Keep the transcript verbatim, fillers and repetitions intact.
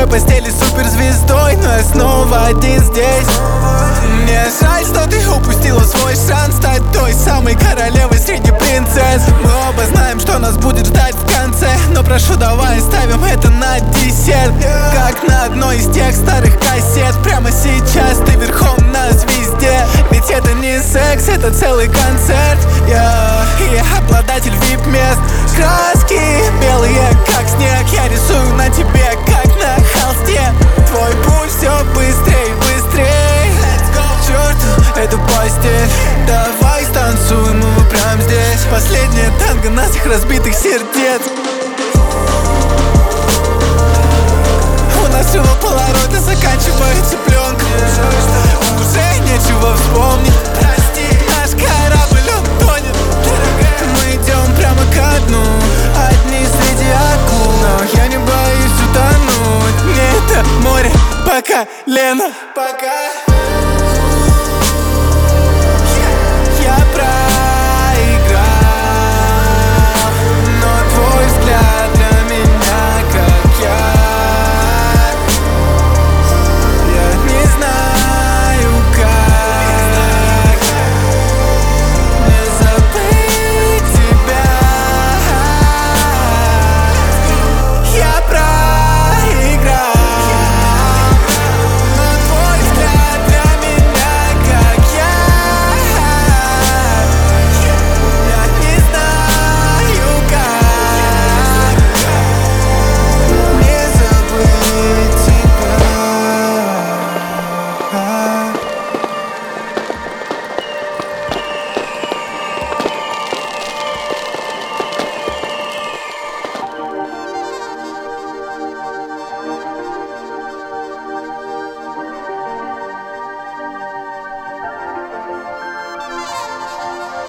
одной постели суперзвездой, но я снова один здесь. Мне жаль, что ты упустила свой шанс стать той самой королевой среди принцесс. Мы оба знаем, что нас будет ждать в конце, но прошу, давай оставим это на десерт. Как на одной из тех старых кассет. Прямо сейчас ты верхом на звезде. Ведь это не секс, это целый концерт. Я, я обладатель вип-мест. Краски белые, как снег. Я рисую на тебе, как на холсте. Твой пульс все быстрей, быстрей. К черту эту постель. Давай станцуем его прямо здесь. Последнее танго наших разбитых сердец. У нас всего полорота, заканчивается пленка. Уже нечего вспомнить. Прости, наш корабль